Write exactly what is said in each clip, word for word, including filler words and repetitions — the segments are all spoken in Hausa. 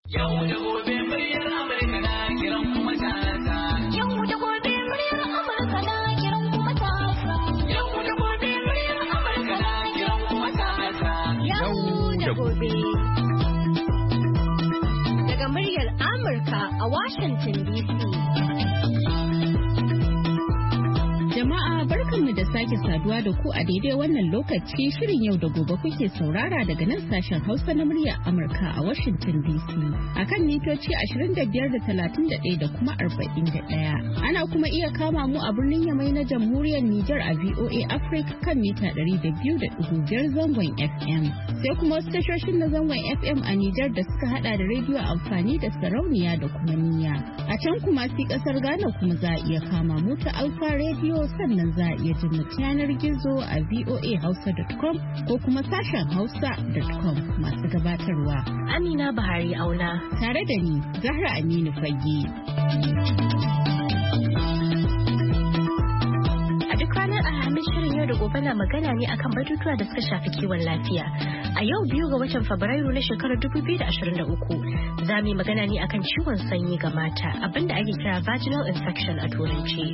Yau da gobe muryar Amurka na kiran kuma matasa. Yau da gobe muryar Amurka na kiran kuma matasa. Yau da gobe muryar Amurka na kiran kuma matasa. Yau da gobe. Daga muryar Amurka a Washington D C. Jama'a barkanmu da sake saduwa da ku a daidai wannan lokaci. Shirin yau da gobe kuke saurara daga nan sashen Hausa na muryar Amurka a Washington D C. Akan mitoci ashirin da biyar da talatin da ɗaya da kuma arba'in da ɗaya. Ana kuma iya kama mu a birnin Yamai na Jamhuriyar Nijar a V O A Africa kan mita ɗari da biyu da ɗigo biyar zangon F M. Sai kuma wasu tashoshin na zangon F M a Nijar da suka hada da rediyo amfani da sarauniya da kuma niyya. A can kuma sai kasar Ghana kuma za a iya kama mu ta Alfa Radio, sannan za a iya jin mu yanar gizo a voa hausa dot com ko kuma sashen hausa dot com. Masu gabatarwa Amina Bahari Auna tare da ni Zahra Aminu Fage. A duk ranar Alhamis shirin yau da gobe na magana ne akan batutuwa da suka shafi kiwon lafiya. A yau biyu ga watan Fabrairu na shekarar dubu biyu da ashirin da uku za mu yi magana ne akan ciwon sanyi ga mata, abinda ake kira vaginal infection a turanci.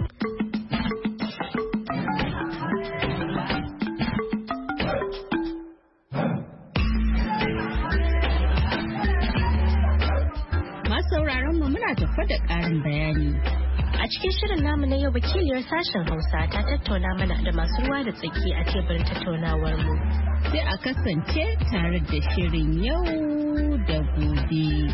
Tafa da ƙarin bayani. A cikin shirin namu na yau wakiliyar sashen Hausa ta tattauna mana da masu ruwa da tsaki a teburin tattaunawar mu. Sai a kasance tare da shirin yau da gobe.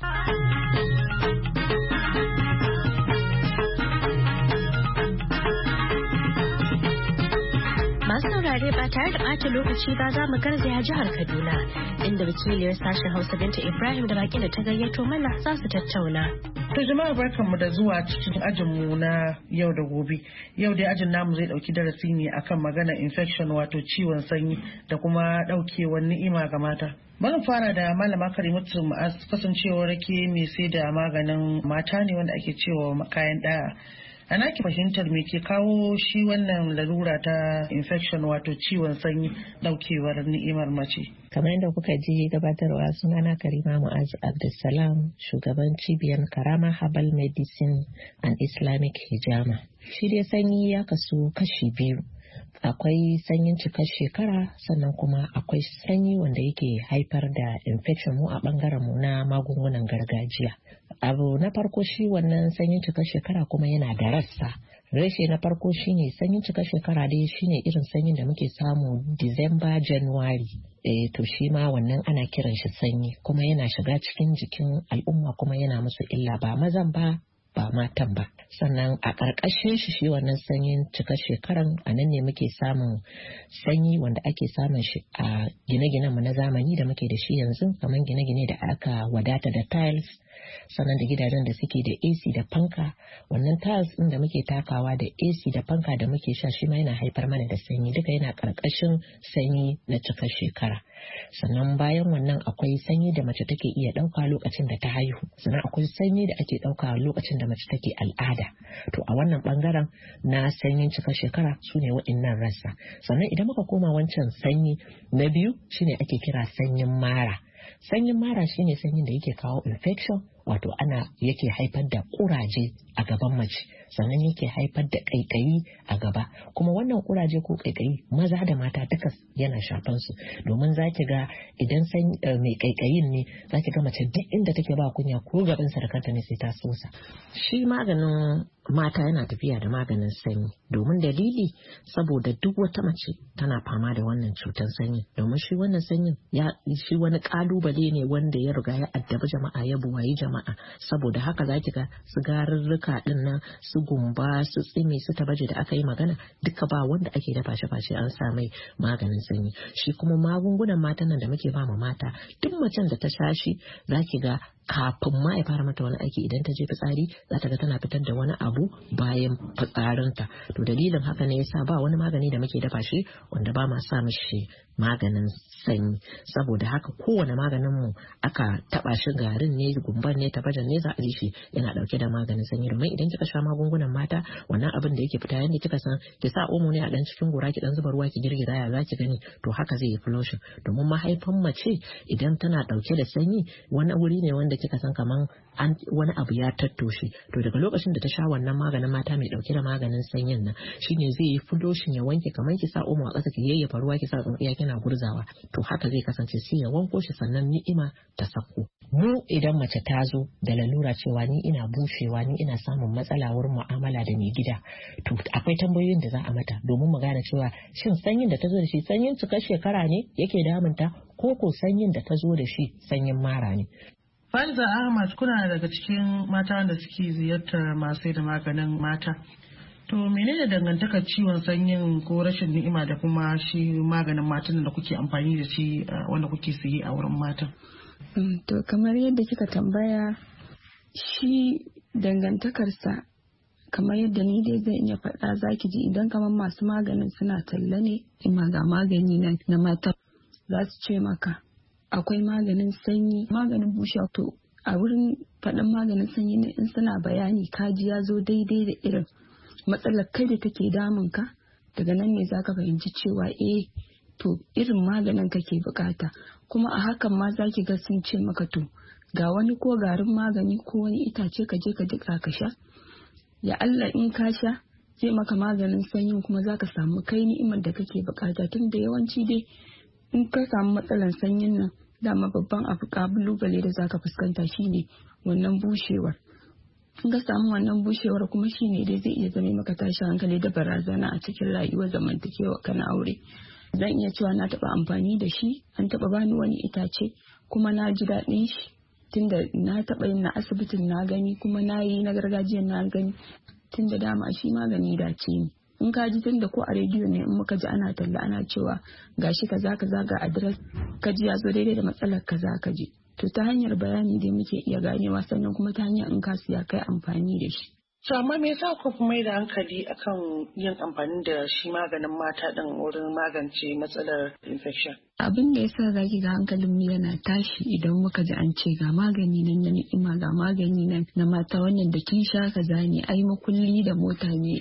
Masu saurare ba tare da ɓata lokaci ba za mu garzaya jihar Kaduna, inda wakiliyar sashen Hausa Binta Ibrahim da baki da ta gayyato mana za su tattauna. To jama'a barkanmu da zuwa cikin ajinmu na yau da gobe. Yau dai ajin namu zai dauki darasi ne akan magana infection wato ciwon sanyi da kuma daukewar ni'ima ga mata. Bari fara da malama Karimatu Ma'az, kasancewar rake mai sai da maganin mata ne wanda ake cewa kayan ɗaya. Ana ki fahimtar me ke kawo shi wannan lalura ta infection wato ciwon sanyi daukewar ni'imar mace? Kamar yadda kuka ji gabatarwa, sunana Karima Mu'az Abdulsalam, shugaban cibiyar Karama Herbal Medicine and Islamic Hijama. Shi dai sanyi ya kasu kashi biyu. Akwai sanyin cikar shekara, sannan kuma akwai sanyi wanda yake haifar da infection mu a bangaren mu na magungunan gargajiya. Abu na farko shi wannan sanyin cikar shekara kuma yana da rassa. Reshe na farko shine sanyin cikar shekara dai shine irin sanyin da muke samu December, January. Eh to shi ma wannan ana kiran shi sanyi, kuma yana shiga cikin jikin al'umma kuma yana musu illa, ba mazan ba ba matan ba. Sannan a ƙarƙashin shi shi wannan sanyin cikar shekaran a nan ne muke samun sanyi wanda ake samun shi a gine-ginen mu na zamani da muke da shi yanzu, kamar gine-gine da aka wadata da tiles, sannan da gidajen da suke da A C da fanka. Wannan tiles ɗin da muke takawa da A C da fanka da muke sha shi ma yana haifar mana da sanyi, duka yana ƙarƙashin sanyi na cikar shekara. Sannan bayan wannan akwai sanyi da mace take iya ɗauka lokacin da ta haihu, sannan akwai sanyi da ake ɗauka lokacin da mace take al'ada. To a wannan bangaren na sanyin cikar shekara su ne waɗannan rassa. Sannan idan muka koma wancan sanyi na biyu shine ake kira sanyin mara. Sanyin mara shine sanyin da yake kawo infection, wato ana yake haifar da kuraje a gaban mace, sannan yake haifar da kaikayi a gaba. Kuma wannan kuraje ko kaikayi maza da mata duka yana shafan su, domin zaki ga idan san mai kaikayin ne zaki ga mace duk inda take ba kunya ko gaban sa da kanta ne sai ta sosa. Shi maganin mata yana tafiya da maganin sanyi, domin dalili saboda duk wata mace tana fama da wannan cutar sanyi, domin shi wannan sanyin ya shi wani kalubale ne wanda ya riga ya addabi jama'a, ya buwayi jama'a. Saboda haka zaki ga sigarurruka din nan, su gumba, su tsimi, su tabaje da aka yi magana, duka ba wanda ake dafa shi face an sa mai maganin sanyi. Shi kuma magungunan matan nan da muke ba ma mata, duk macen da ta sha shi zaki ga kafin ma ya fara mata wani aiki, idan ta je fitsari za ta ga tana fitar da wani abu bayan fitsarinta. To dalilin haka ne yasa ba wani magani da muke dafa shi wanda ba ma sa mishi maganin sanyi. Saboda haka kowane maganin mu aka taba shi, garin ne, gumban ne, tabajan ne, za a ji shi yana dauke da maganin sanyi. Domin idan kika sha magungunan mata, wannan abin da yake fita yanda kika san ki sa omo ne a dan cikin gora ki dan zuba ruwa ki girgiza ya zaki gani, to haka zai yi flushing. Domin mahaifan mace idan tana dauke da sanyi wani wuri ne wanda wanda kika san kaman an wani abu ya tattoshe to daga lokacin da ta sha wannan maganin mata mai dauke da maganin sanyin nan shine zai yi fuloshin ya wanke kamar ki sa omo a ƙasa ki yayyafa ruwa ki sa tsintsiya kina gurzawa to haka zai kasance sai ya wanko shi sannan ni'ima ta sako. Mu idan mace ta zo da lalura cewa ni ina bushewa ni ina samun matsala wurin mu'amala da mai gida to akwai tambayoyin da za a mata domin mu gane cewa shin sanyin da ta zo da shi sanyin cikar shekara ne yake damunta ko ko sanyin da ta zo da shi sanyin mara ne. Faiza Ahmad kuna daga cikin mata da suke ziyartar masu da maganin mata. To menene dangantakar ciwon sanyin ko rashin ni'ima da kuma shi maganin matan da kuke amfani da shi wanda kuke siye a wurin matan? To kamar yadda kika tambaya shi dangantakarsa kamar yadda ni dai zan iya faɗa zaki ji idan kamar masu maganin suna talla ne ima ga magani nan na mata za su ce maka akwai maganin sanyi maganin bushe to a wurin faɗin maganin sanyi ne in suna bayani kaji ya zo daidai da irin matsalar kai da take damun ka daga nan ne zaka fahimci cewa eh to irin maganin kake bukata kuma a hakan ma zaki ga sun ce maka to ga wani ko garin magani ko wani itace ka je ka jika ka sha ya Allah in ka sha zai maka maganin sanyin kuma zaka samu kai ni'imar da kake bukata tunda yawanci dai in ka samu matsalar sanyin nan dama babban abu kalubale da zaka fuskanta shine wannan bushewar in ka samu wannan bushewar kuma shine dai zai iya zama maka tashi hankali da barazana a cikin rayuwar zamantakewa kana aure. Zan iya cewa na taɓa amfani da shi an taɓa bani wani itace kuma na ji daɗin shi tunda na taɓa yin na asibitin na gani kuma na yi na gargajiyan na gani tunda dama shi magani dace ne in ka ji tunda ko a rediyo ne in muka ji ana talla ana cewa gashi kaza kaza ga adres ka ji ya zo daidai da matsalar kaza ka ji to ta hanyar bayani dai muke iya ganewa sannan kuma ta hanyar in ka siya kai amfani da shi. To amma me yasa ku mai da hankali akan yin amfani da shi maganin mata din wurin magance matsalar infection? Abin da yasa zaki ga hankalin mu yana tashi idan muka ji an ce ga magani nan na ni'ima ga magani nan na mata wannan da kin sha kaza ne ai makulli da mota ne.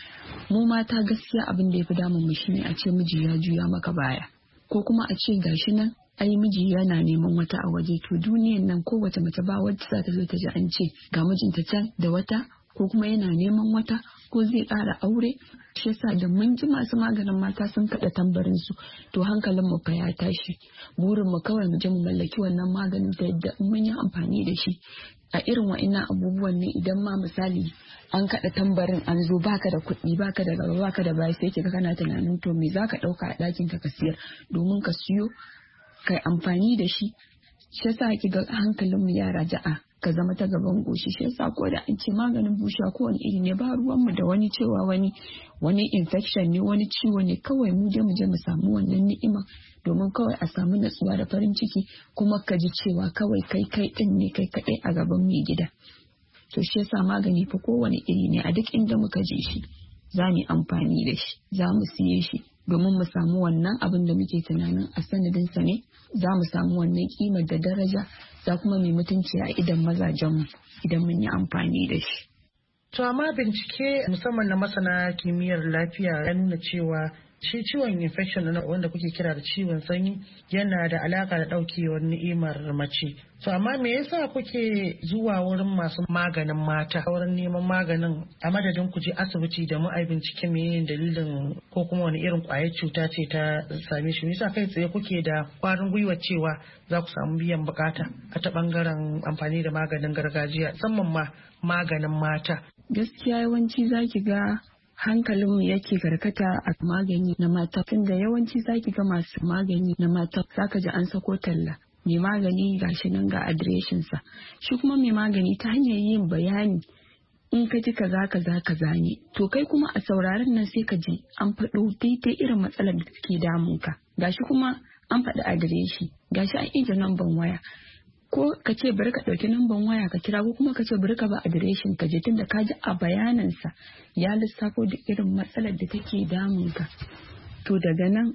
Mu mata gaskiya abin da yafi damun mu shine a ce miji ya juya maka baya ko kuma a ce gashi nan ai miji yana neman wata a waje to duniyan nan kowace mace ba wacce za ta zo ta ji an ce ga mijinta can da wata ko kuma yana neman wata ko zai ƙara aure shi yasa da mun ji masu maganin mata sun kaɗa tambarin su to hankalin mu fa ya tashi burin mu kawai mu je mu mallaki wannan maganin da yadda mun yi amfani da shi a irin wa'annan abubuwan ne idan ma misali an kaɗa tambarin an zo baka da kuɗi baka da gaba baka da baya sai kiga kana tunanin to me zaka ɗauka a ɗakin ka ka siyar domin ka siyo kai amfani da shi shi yasa kiga hankalin mu ya raja'a ka zama ta gaban goshi shi yasa ko da an ce maganin bushewa ko wani iri ne ba ruwan mu da wani cewa wani wani infection ne wani ciwo ne kawai mu je mu je mu samu wannan ni'ima domin kawai a samu natsuwa da farin ciki kuma ka ji cewa kawai kai kai din ne kai kadai a gaban mai gida to shi yasa magani fa kowane iri ne a duk inda muka je shi za mu amfani da shi za mu siye shi domin mu samu wannan abin da muke tunanin a sanadin sa ne za mu samu wannan kimar da daraja za kuma mai mutunci a idan mazajen idan mun yi amfani da shi. To amma bincike musamman na masana kimiyyar lafiya ya nuna cewa shi ciwon infection wanda kuke kira da ciwon sanyi yana da alaka da daukewar ni'imar mace. To amma me yasa kuke zuwa wurin masu maganin mata wurin neman maganin a madadin ku je asibiti da mu ai bincike me dalilin ko kuma wani irin kwayar cuta ce ta same shi? Me yasa kai tsaye kuke da kwarin gwiwa cewa za ku samu biyan bukata a ta bangaren amfani da maganin gargajiya musamman ma maganin mata? Gaskiya yawanci zaki ga hankalinmu yake karkata a magani na mata tunda yawanci zaki ga masu magani na mata zaka ji an sako talla mai magani gashi nan ga adireshinsa shi kuma mai magani ta hanyar yin bayani in ka ji kaza kaza kaza ne to kai kuma a sauraron nan sai ka ji an faɗo daidai irin matsalar da take damun ka gashi kuma an faɗi adireshi gashi an ije namban waya ko ka ce bari ka ɗauki namban waya ka kira ko kuma ka ce bari ka ba adireshin ka je tunda ka ji a bayanansa ya lissafo da irin matsalar da take damun ka to daga nan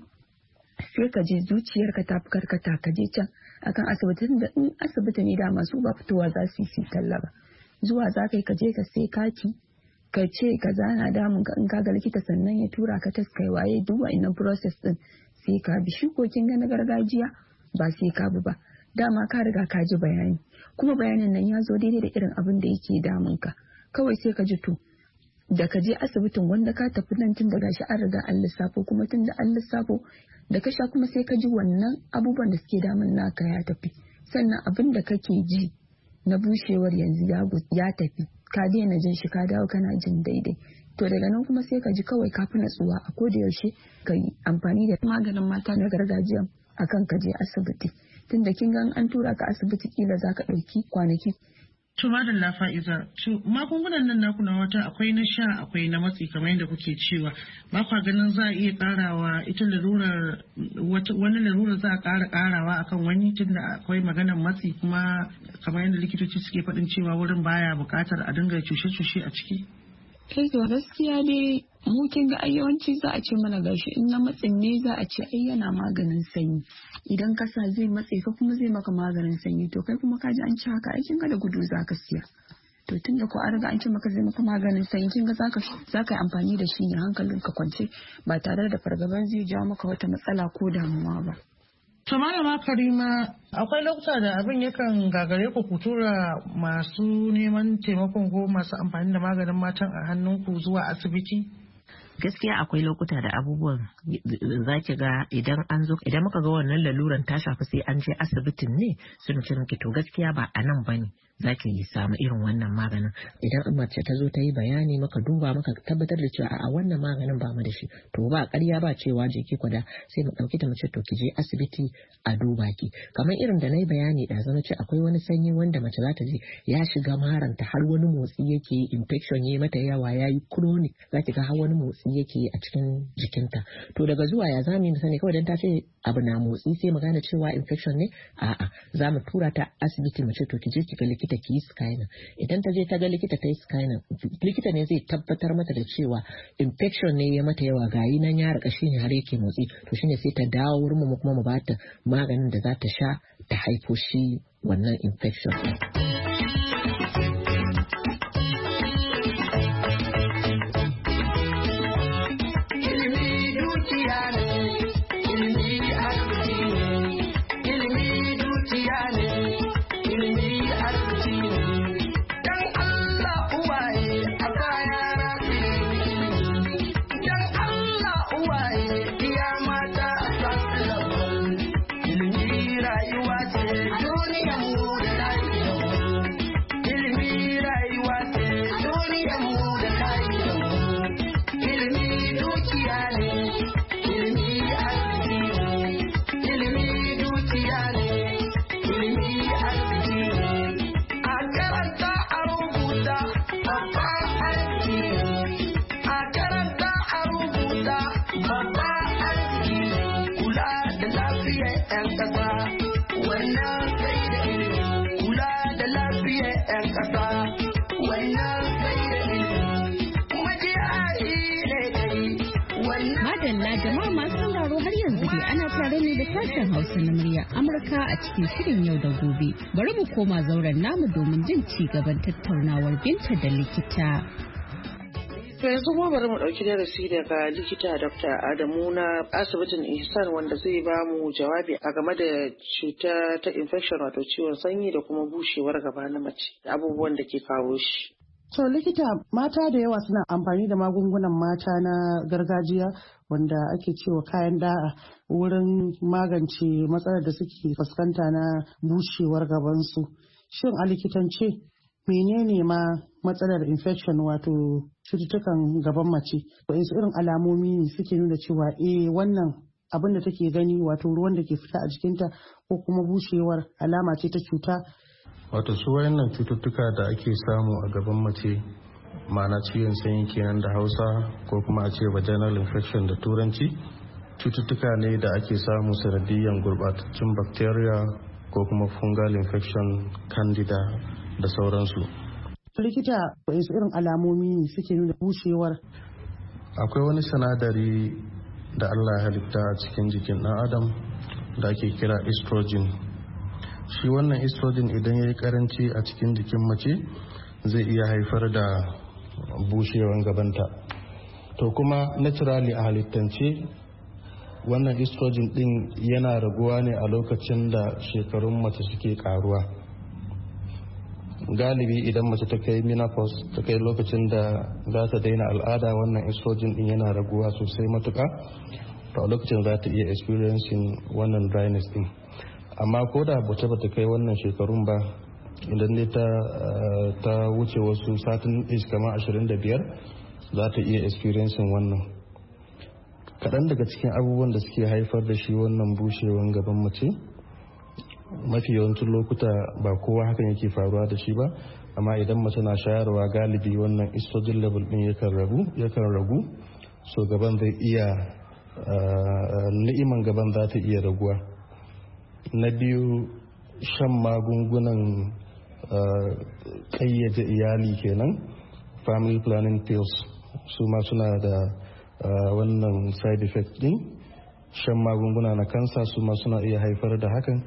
sai ka je zuciyarka ta fi karkata ka je can akan asibitin da in asibiti ne da masu ba fitowa za su yi talla ba zuwa za ka yi ka je ka sai kati ka ce ka zana damun ka in ka ga likita sannan ya tura ka tas kai waye duk wa'annan process din sai ka bi shi ko kin ga na gargajiya ba sai ka bi ba dama ka riga ka ji bayani kuma bayanin nan ya zo daidai da irin abin da yake damun ka kawai sai ka ji to da ka je asibitin wanda ka tafi nan tun daga shi an riga an lissafo kuma tun da an lissafo da ka sha kuma sai ka ji wannan abubuwan da suke damun naka ya tafi sannan abin da kake ji na bushewar yanzu ya tafi ka daina jin shi ka dawo kana jin daidai to daga nan kuma sai ka ji kawai ka fi natsuwa a koda yaushe ka yi amfani da maganin mata na gargajiya akan ka je asibiti tunda kin ga an tura ka asibiti kila za ka ɗauki kwanaki. To madalla Fa'iza, to magungunan nan naku na wata akwai na sha akwai na matsi kamar yadda kuke cewa ba kwa ganin za a iya karawa ita larurar wani larurar za a kara karawa akan wani tunda akwai maganar matsi kuma kamar yadda likitoci suke faɗin cewa wurin baya buƙatar a dinga cushe-cushe a ciki. Kai to gaskiya dai mu kin ga yawanci za a ce mana gashi in na matsin ne za a ce ai yana maganin sanyi idan ka sa zai matse ka kuma zai maka maganin sanyi to kai kuma ka ji an ci haka ai kin ga da gudu za ka siya to tunda ko an riga an ce maka zai maka maganin sanyi kin ga za ka za ka yi amfani da shi ne hankalin ka kwance ba tare da fargaban zai jawo maka wata matsala ko damuwa ba. To malama Karima, akwai lokuta da abin yakan gagare ku ku tura masu neman taimakon ko masu amfani da maganin matan a hannunku zuwa asibiti? Gaskiya akwai lokuta da abubuwan za ki ga idan an zo idan muka ga wannan laluran ta shafi sai an je asibitin ne sun ce miki to gaskiya ba a nan bane za ki samu irin wannan maganin idan mace ta zo ta yi bayani maka duba maka tabbatar da cewa a wannan maganin ba mu da shi to ba ƙarya ba cewa je ki kwada sai mu ɗauki ta mace to ki je asibiti a duba ki kamar irin da na yi bayani da zama ce akwai wani sanyi wanda mace za ta je ya shiga maranta har wani motsi yake infection yayi mata yawa yayi chronic za ki ga har wani motsi yake a cikin jikinta to daga zuwa ya zamu yi sani kawai dan ta ce abu na motsi sai mu gane cewa infection ne a'a za mu tura ta asibiti mu ce to ki je ki ga likita ki yi scanning idan ta je ta ga likita ta yi scanning likita ne zai tabbatar mata da cewa infection ne ya mata yawa gayi nan ya rika shine har yake motsi to shine sai ta dawo wurin mu kuma mu ba ta maganin da za ta sha ta haifo shi wannan infection. Sashen Hausa na murya Amurka a cikin shirin yau da gobe. Bari mu koma zauren namu domin jin ci gaban tattaunawar Binta da likita. To yanzu kuma bari mu ɗauki darasi daga likita Dokta Adamu na asibitin Ihsan wanda zai ba mu jawabi a game da cuta ta infection wato ciwon sanyi da kuma bushewar gaba na mace da abubuwan da ke kawo shi. To likita mata da yawa suna amfani da magungunan mata na gargajiya wanda ake cewa kayan da'a wurin magance matsalar da suke fuskanta na bushewar gabansu. Shin a likitance menene ma matsalar infection wato cututtukan gaban mace? Waɗansu irin alamomi ne suke nuna cewa eh wannan abin da take gani wato ruwan da ke fita a jikinta ko kuma bushewar alama ce ta cuta? Wato su wayannan cututtuka da ake samu a gaban mace ma'ana ciwon sanyi kenan da Hausa ko kuma a ce vaginal infection da Turanci cututtuka ne da ake samu sanadiyyar gurbatattun bacteria ko kuma fungal infection, candida da sauransu. Likita wasu irin alamomi ne suke nuna bushewar? Akwai wani sinadari da Allah ya halitta a cikin jikin ɗan adam da ake kira estrogen. Shi wannan estrogen idan ya yi karanci a cikin jikin mace zai iya haifar da bushewar gabanta. To kuma naturally a halittance wannan estrogen din yana raguwa ne a lokacin da shekarun mace suke karuwa. Galibi idan mace ta kai menopause, ta kai lokacin da za ta daina al'ada, wannan estrogen din yana raguwa sosai matuka, to a lokacin za ta iya experiencing wannan dryness din. Amma ko da bace bata kai wannan shekarun ba, idan ne ta ta wuce wasu satin age kamar ashirin da biyar, za ta iya experiencing wannan. Kaɗan daga cikin abubuwan da suke haifar da shi wannan bushewan gaban mace, mafi yawancin lokuta ba kowa hakan yake faruwa da shi ba, amma idan mace na shayarwa galibi wannan estrogen level din yakan ragu yakan ragu so gaban zai iya ni'iman gaban za ta iya raguwa. Na biyu, shan magungunan ƙayyade iyali kenan, family planning pills, su ma suna da Uh, wannan side effect din. Shan magunguna na kansa su ma suna iya haifar da hakan.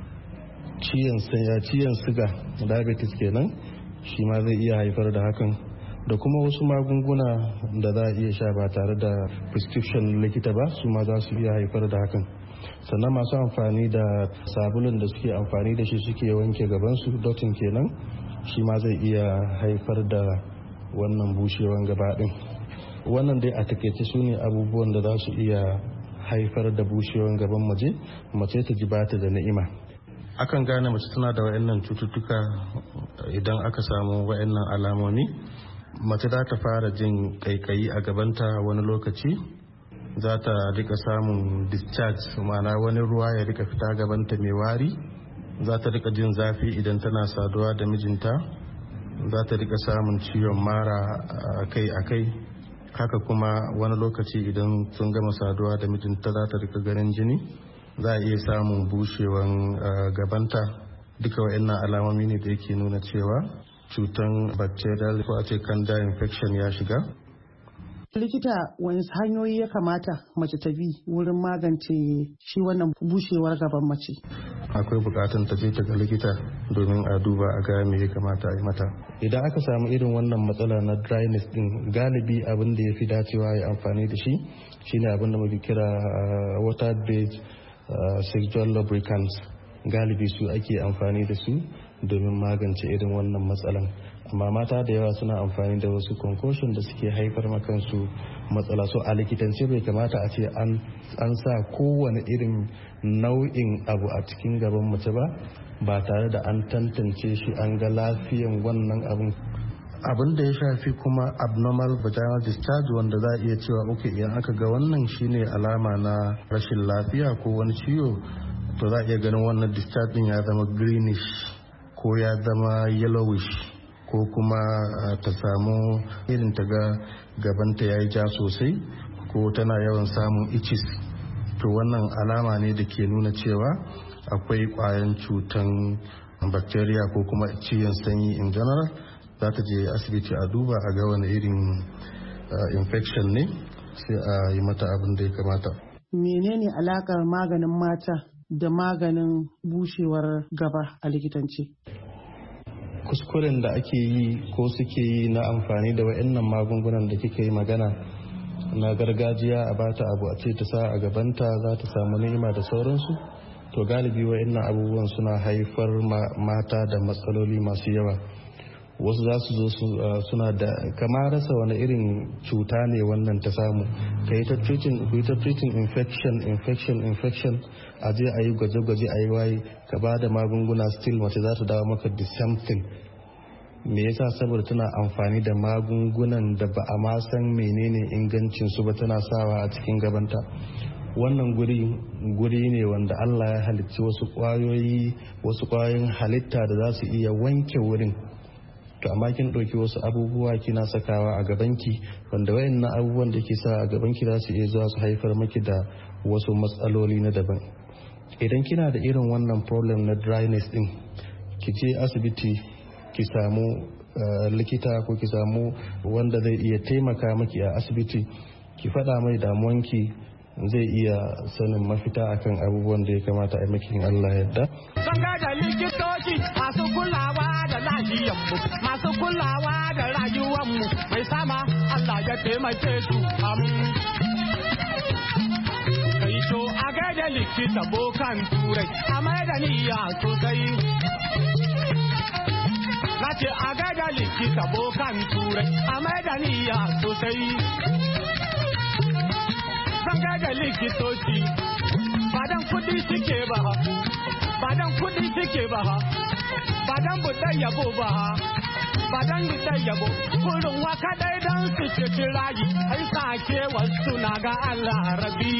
Ciyan siga, diabetes kenan, shi ma zai iya haifar da hakan. Da kuma wasu magunguna da za a iya sha ba tare da prescription likita ba, su ma za su iya haifar da hakan. Sannan masu amfani da sabulun da suke amfani da shi suke wanke gabansu, dotting kenan, shi ma zai iya haifar da wannan bushewan gaba din. Wannan dai a takaice su ne abubuwan da za su iya haifar da bushewar gaban mace mace ta ji bata da ni'ima. Akan gane mace tana da wayannan cututtuka idan aka samu wayannan alamomi. Mace za ta fara jin kaikayi a gabanta, wani lokaci za ta rika samun discharge, ma'ana wani ruwa ya rika fita gabanta mai wari. Za ta rika jin zafi idan tana saduwa da mijinta. Za ta rika samun ciwon mara akai-akai. Haka kuma wani lokaci idan sun gama saduwa da mijinta za ta rika ganin jini, za a iya samun bushewan gabanta. Duka wa'annan alamomi ne da yake nuna cewa cutan bacterial ko a ce candida infection ya shiga. Likita, wani hanyoyi ya kamata mace ta bi wurin magance shi wannan bushewar gaban mace? Akwai bukatun tafi ta ga likita domin a duba a ga me ya kamata a yi mata. Idan aka samu irin wannan matsala na dryness din, galibi abin da ya fi dacewa ya amfani da shi shine abin da muke kira water based sexual lubricants. Galibi su ake amfani da su domin magance irin wannan matsalan. Amma mata da yawa suna amfani da wasu concoction da suke haifar makansu matsala. So a likitance bai kamata a ce an sa kowane irin nau'in abu a cikin gaban mace ba ba tare da an tantance shi an ga lafiyan wannan abun. Abin da ya shafi kuma abnormal vaginal discharge, wanda za a iya cewa ok, idan aka ga wannan shine alama na rashin lafiya ko wani ciwo, to za a iya ganin wannan discharge din ya zama greenish ko ya zama yellowish, ko kuma ta samu irin ta ga gabanta ya yi ja sosai, ko tana yawan samun itches. To wannan alama ne da ke nuna cewa akwai kwayan cutan bacteria ko kuma ciwon sanyi in general. Za ta je asibiti a duba a ga wani irin infection ne, sai a yi mata abin da ya kamata. Menene alakar maganin mata da maganin bushewar gaba a likitanci? Kuskuren da ake yi ko suke yi na amfani da wa'annan magungunan da kika yi magana na gargajiya, a bata abu a ce ta sa a gabanta za ta samu ni'ima da sauransu, to galibi wa'annan abubuwan suna haifar mata da matsaloli masu yawa. Wasu za su zo suna da kamar rasa wani irin cuta ne wannan ta samu, ka yi ta treating infection infection infection a je a yi gwaje-gwaje a yi waye, ka ba da magunguna, still mace za ta dawo maka the same thing. Me yasa? Saboda tana amfani da magungunan da ba a ma san menene ingancin su ba, tana sawa a cikin gabanta. Wannan guri guri ne wanda Allah ya halicci wasu kwayoyi wasu kwayoyin halitta da za su iya wanke wurin. To amma kin ɗauki wasu abubuwa kina sakawa a gabanki, wanda wayannan abubuwan da ke sa a gabanki za su iya zuwa su haifar maki da wasu matsaloli na daban. Idan kina da irin wannan problem na dryness din, ki je asibiti ki samu likita ko ki samu wanda zai iya taimaka maki a asibiti, ki faɗa mai damuwanki, zai iya sanin mafita akan abubuwan da ya kamata a maki in Allah yadda. Sanga da likitoci masu kulawa da lahiyanmu, masu kulawa da rayuwanmu, mai sama Allah ya taimake su. Kai to a gaida likita bokan turai a mai da niyya sosai. Na ce a gaida likita bokan turai a mai da niyya sosai. Zan gaida likitoci badan kudi suke ba ha, badan kudi suke ba ha, badan buɗe yabo ba ha, badan buɗe yabo. Kurin waka dai dan su ce rayi, ai sake wasu na ga Allah rabi.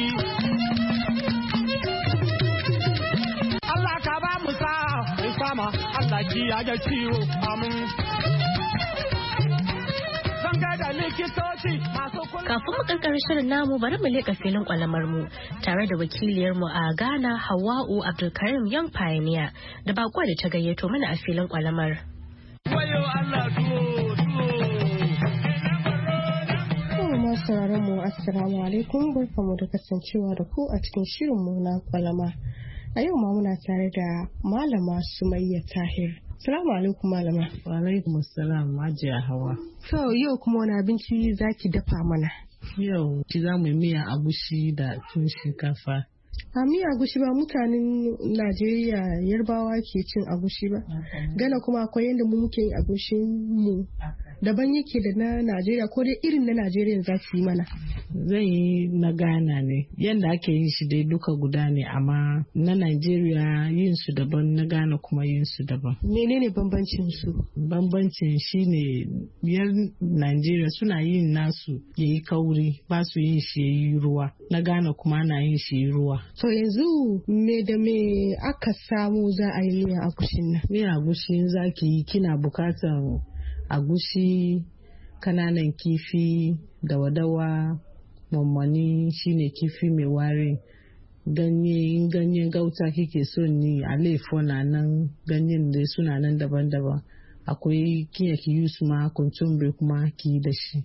Allah ka ba mu sa, mai sama Allah kiyaye ciwo amin. Zan gaida likitoci masu kula. Kafin mu kankare shirin namu bari mu leƙa filin kwalamar mu tare da wakiliyar mu a Ghana Hawwa'u Abdulkarim Young Pioneer da bako da ta gayyato mana a filin kwalamar. Wayo Allah tuwo tuwo. Kuma sauraron mu assalamu alaikum, barkamu da kasancewa da ku a cikin shirin mu na kwalama. A yau ma muna tare da Malama Sumayya Tahir. Assalamu alaikum malama. Wa alaikum assalam Hajiya Hawa. So yau kuma wani abinci zaki dafa mana? Yau ki za mu yi miya agushi da tun shinkafa. A miya agushi ba mutanen Najeriya Yarbawa ke cin agushi ba. Gana kuma akwai yadda mu muke yin agushin mu. Daban yake da na Najeriya ko dai irin na Najeriya za ki yi mana? Zan yi na Ghana ne. Yanda ake yin shi dai duka guda ne amma na Najeriya yin su daban, na Ghana kuma yin su daban. Menene bambancin su? Bambancin shine biyar Najeriya suna yin nasu yayi kauri, ba su yin shi yayi ruwa. Na Ghana kuma ana yin shi yayi ruwa. To yanzu me da me aka samu za a yi miya agushin nan? Miya agushin za ki yi kina bukatan agushi, kananan kifi, dawa-dawa, mammani shine kifi mai ware, ganye ganyen gauta kike son ni, alefo na nan, ganyen dai suna nan daban-daban. Akwai kiya ki yi su ma kuntumbe kuma ki da shi,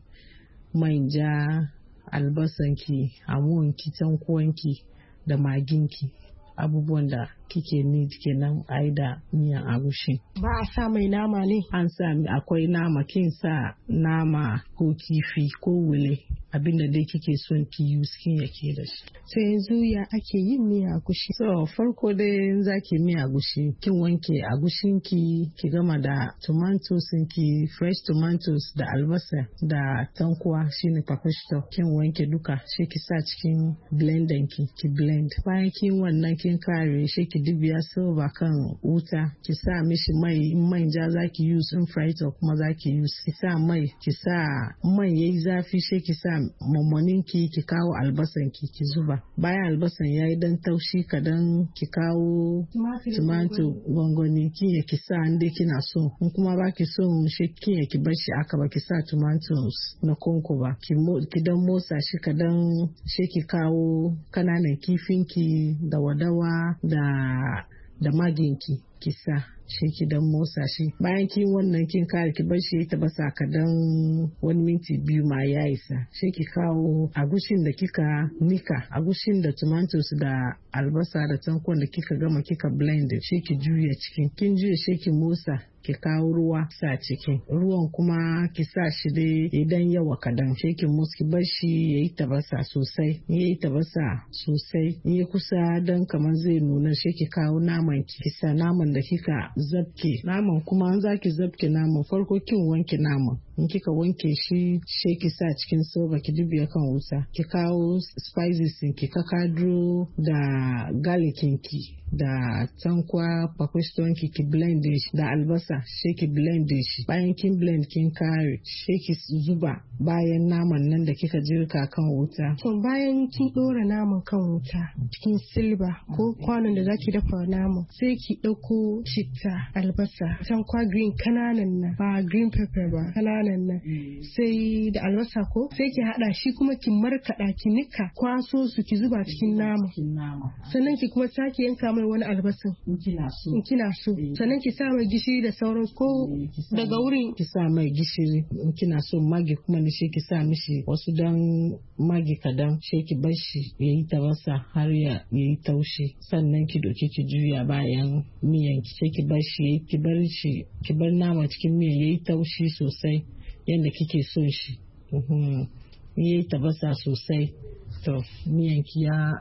manja, albasanki, amuwanki, tankuwanki da maginki, abubuwan da kike ni kenan a yi da miyan agushi. Ba a sa mai nama ne? An sa akwai nama, kin sa nama ko kifi ko wule, abinda dai kike son ki yi skin yake da shi. So yanzu ya ake yin miya agushi? So farko dai za ki miya agushi, kin wanke agushinki, ki gama da tomatoes ki, fresh tomatoes da albasa da tankuwa shine papashto, kin wanke duka shi ki sa cikin blender ki, ki blend. Bayan kin wannan kin kare shi ki dibiya silver kan wuta, ki sa mishi mai, in manja za ki use, in frito kuma za ki use. Ki sa mai, ki sa mai yayi zafi shi ki sa mammanin ki, ki kawo albasan ki, ki zuba. Bayan albasan yayi dan taushi kadan ki kawo tomato gwangwani ki ki sa inda kina so. In kuma ba ki so shi ki ki bar shi aka ba ki sa tomatoes na konko ba. Ki ki dan motsa shi kadan shi ki kawo kananan kifin ki da wadawa da da maginki ki sa shi ki dan motsa shi. Bayan kin wannan kin kare ki bar shi ta basa kadan wani minti biyu ma ya isa. Shi ki kawo agushin da kika nika, agushin da tomatoes da albasa da tankon da kika gama kika blend, shi ki juya cikin. Kin juya shi ki motsa, ki kawo ruwa sa cikin. Ruwan kuma ki sa shi dai idan yawa kadan, shi ki mus ki bar shi yayi tabasa sosai. In yayi tabasa sosai, in ya kusa dan kamar zai nuna, shi ki kawo naman ki, ki sa naman da kika zabke. Naman kuma an zaki zabke naman farko kin wanke naman. In kika wanke shi, shi ki sa cikin soba ki dubiya kan wuta. Ki kawo spices ki, kakadro da garlicin ki da tankwa papaston ki, ki blend shi da albasa, shi ki blend shi. Bayan kin blend kin kare, shi ki zuba bayan naman nan da kika jirka kan wuta. To bayan kin dora naman kan wuta cikin silba ko kwanon da zaki dafa naman, sai ki dauko citta, albasa, tankwa green kananan nan, ba green pepper ba, kananan nan, sai da albasa ko sai ki hada shi kuma ki markada ki nika, kwaso su ki zuba cikin naman. Sannan ki kuma sake yanka mai wani albasan in kina so. In kina so. Sannan ki sa mai gishiri da sauran ko daga wurin ki sa mai gishiri. In kina so magi kuma ne shi ki sa mishi wasu dan magi kadan, shi ki bar shi yayi tabasa har ya yayi taushi. Sannan ki doki ki juya bayan miyan ki, sai ki bar shi ki bar shi ki bar nama cikin miyan yayi taushi sosai yanda kike so shi. Mhm. Yayi tabasa sosai. To miyan ki ya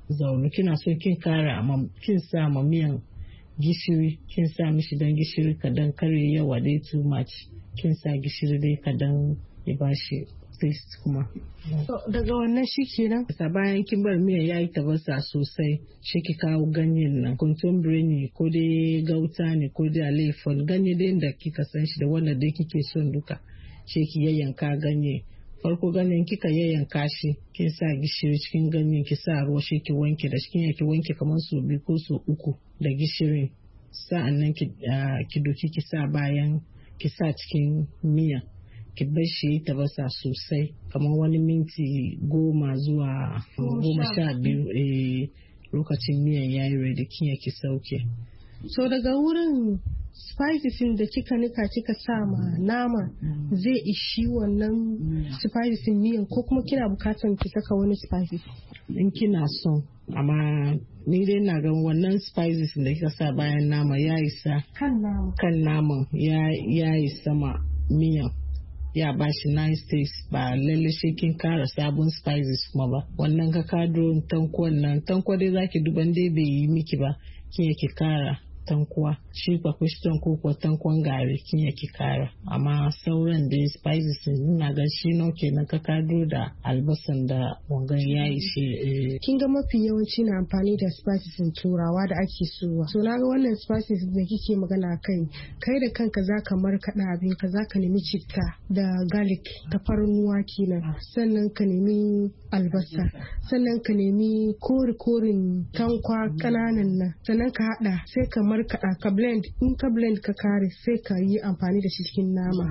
zaune kina so kin kara amma kin sa ma miyan gishiri, kin sa mishi dan gishiri kadan kare yawa dai too much, kin sa gishiri dai kadan ya bashi taste kuma. Daga wannan shi kenan? Sa bayan kin bar miyan yayi tabasa sosai, shi ki kawo ganyen nan, contemporary ne ko dai gauta ne ko dai alefon, ganye dai da kika san shi da wanda dai kike son duka, shi ki yayyanka ganye. Farko ganyen kika yayyanka shi, kin sa gishiri cikin ganyen, ki sa ruwa shi ki wanke da shi, ki wanke kamar su biyu ko su uku da gishiri. Sa'annan ki ki doki ki sa bayan ki sa cikin miya. Ki bar shi ta basa sosai kamar wani minti goma zuwa goma sha biyu eh lokacin miyan yayi ready kin ki sauke. So daga wurin spices da kika nika kika sa ma nama zai ishi wannan spices miyan ko kuma kina bukatan ki saka wani spices? In kina son, amma ni dai na ga wannan spices da kika sa bayan nama ya isa kan nama kan naman ya ya isa ma miyan. Ya ba shi nice taste, ba lalle sai kin kara sabon spices kuma ba. Wannan ka kadro tankwan nan, tankwa dai zaki duban dai bai yi miki ba, kin yake kara tankuwa, shi kwa kwishton ko kwa tankwan gari kin yake kara. Amma sauran dai spices ina ga shi no kenan ka kadro da albasan da wangan yayi shi. Kin ga mafi yawanci na amfani da spices turawa da ake sowa. So na ga wannan spices da kike magana kai, kai da kanka zaka markaɗa abin ka, zaka nemi citta da garlic, tafarnuwa kenan, sannan ka nemi albasa, sannan ka nemi kori-korin tankwa kananan nan, sannan ka hada sai ka markaɗa ka blend, in ka blend ka kare sai ka yi amfani da shi cikin nama.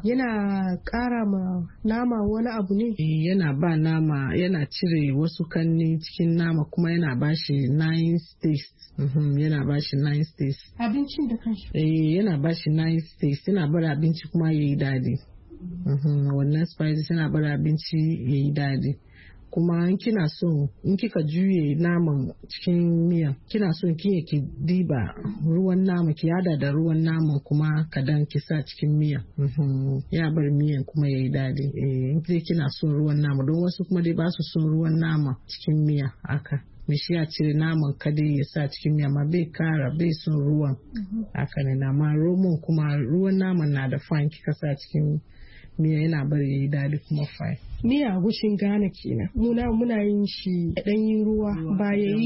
Yana ƙara ma nama wani abu ne? Yana ba nama, yana cire wasu kanni cikin nama kuma yana ba shi nice taste. Mm-hmm. Yana ba shi nice taste. Abincin da kanshi? Eh, yana ba shi nice taste, yana bar abinci kuma yayi daɗi. Mm-hmm. Wannan spices yana bar abinci yayi daɗi. Kuma in kina so, in kika juye naman cikin miya, kina so ki ki diba ruwan nama, ki hada da ruwan naman kuma kadan ki sa cikin miya. Mm-hmm. Ya bar miyan kuma yayi dadi. Eh, in kina so ruwan nama, don wasu kuma dai ba su son ruwan nama cikin miya haka. Mishi ya cire naman kadai ya sa cikin miya, ma bai kara, bai son ruwan. Haka ne na ma romon kuma ruwan naman na da fine kika sa cikin miya, yana bari yayi dadi kuma fine. Miya agushin Ghana kenan. Muna muna yin shi da ɗanyin ruwa, ba yayi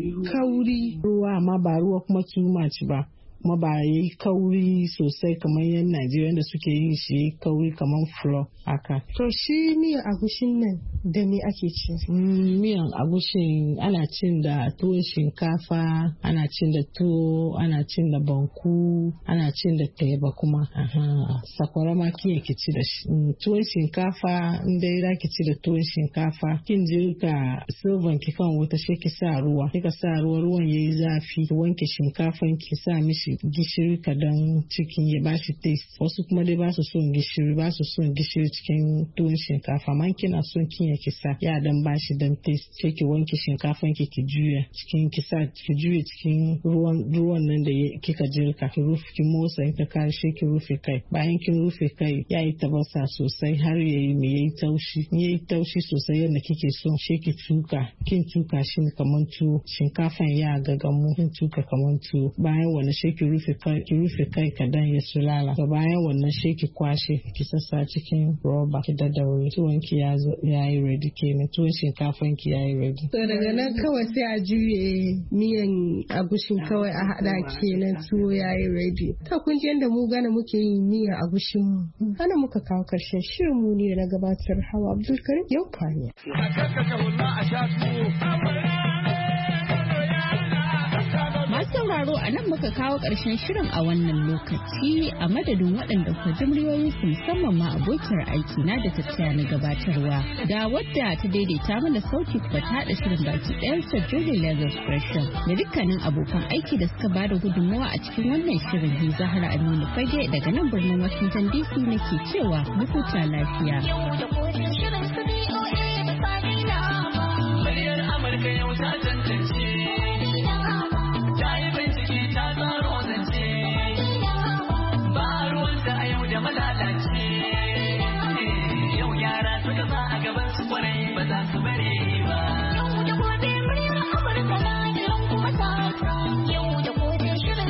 kauri ruwa, amma ba ruwa kuma too much ba. Kuma ba yayi kauri sosai kamar yan Najeriya da suke yin shi kauri kamar flour haka. To shi miyan agushin nan da me ake cin? Mm, miyan agushin ana cin da tuwon shinkafa, ana cin da tuwo, ana cin da banku, ana cin da teba kuma. Aha. Sakwara ma kin yake ci da shi. Mm, tuwon shinkafa, in dai za ki ci da tuwon shinkafa, kin je ka silvan ki kan wuta sai ki sa ruwa. Kika sa ruwa, ruwan yayi zafi, ki wanke shinkafan ki sa mishi gishiri kadan cikin ya bashi taste. Wasu kuma dai ba su son gishiri, ba su son gishiri cikin tuwon shinkafa, man kina son kin ya kisa ya dan bashi dan taste. Sai ki wanke shinkafan ki ki juya cikin kisa, ki juya cikin ruwan ruwan nan da kika jirka, ki rufe, ki motsa, in ka kare shi ki rufe kai. Bayan kin rufe kai yayi tabasa sosai har yayi me yayi taushi. Yayi taushi sosai yadda kike so, sai ki tuka, kin tuka shi kaman tuwo, shinkafan ya gagamu, kin tuka kaman tuwo. Bayan wannan sai ki rufe kai, ki rufe kai kadan ya sulala. To bayan wannan sai ki kwashe, ki sassa cikin roba, ki daddaure. Tuwon ki ya zo yayi ready kenan, tuwon shinkafan ki yayi ready. To daga nan kawai sai a juye miyan agushin kawai a hada kenan, tuwo yayi ready. To kun ji yanda mu gane muke yin miyan agushin mu. Ana muka kawo karshen shirin mu ne na gabatar Hawa Abdulkarim yau fanya. sauraro a nan muka kawo ƙarshen shirin a wannan lokaci a madadin waɗanda kwa jimriyoyin su musamman ma abokiyar aiki na da tattaya na gabatarwa da wadda ta daidaita mana sauti kuma ta haɗa shirin baki ɗayansa Julie Lagos Gresham da dukkanin abokan aiki da suka bada gudunmawa a cikin wannan shirin. Ni Zahra Aminu Fage daga nan birnin Washington D C nake cewa mu huta lafiya.